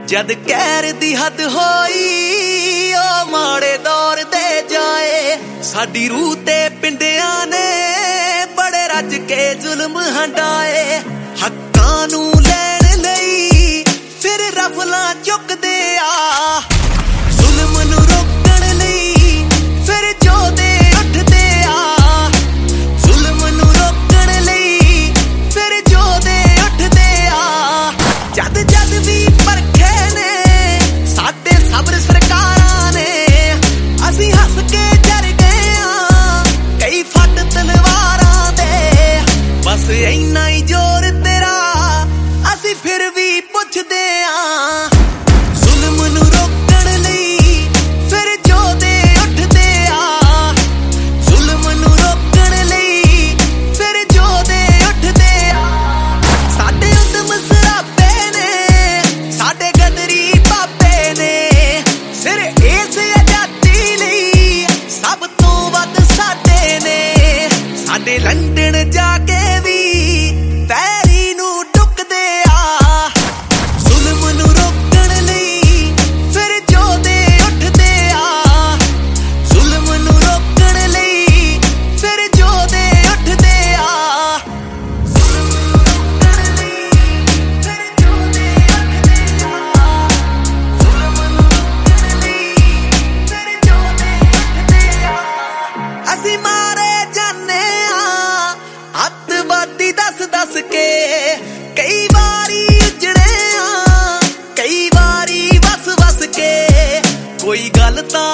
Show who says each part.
Speaker 1: जद कहर दी हद होई ओ माड़े दौर दे जाए साडी रूह ते पिंडियां ने बड़े रज के जुल्म हंडाए हक्कां नू लैण लई फिर रफलां चुकदे आ जुल्म नू रोकण लई फिर जोधे उठदे आ जुल्म नू रोकण लई फिर जोधे उठदे आ जद जद भी परखे ने साडे सब्र सरकारां ने असीं हस के डर गए आ कई फट तलवारां दे बस इन्ना ही जोर तेरा असीं फिर भी पुछदे आ जुल्म नू रोकण लई फिर जोधे उठदे आ जुल्म नू रोकण लई फिर जोधे उठदे आ साडे उदम सराबे ने साडे गदरी बाबे ने सिर इस आजादी लई सब तो वध साडे ने साडे लंडन जाके भी पैरी नू टुकदे आ जुल्म नू रोकण लई फिर जोधे उठदे आ जुल्म नू रोकण लई फिर जोधे उठदे आ जुल्म नू रोकण लई फिर जोधे उठदे आ जुल्म नू रोकण लई फिर जोधे उठदे आ असीं मारे जाने आ अतवादी दस के कई वारी उजड़े आ कई वारी वस के कोई गल तां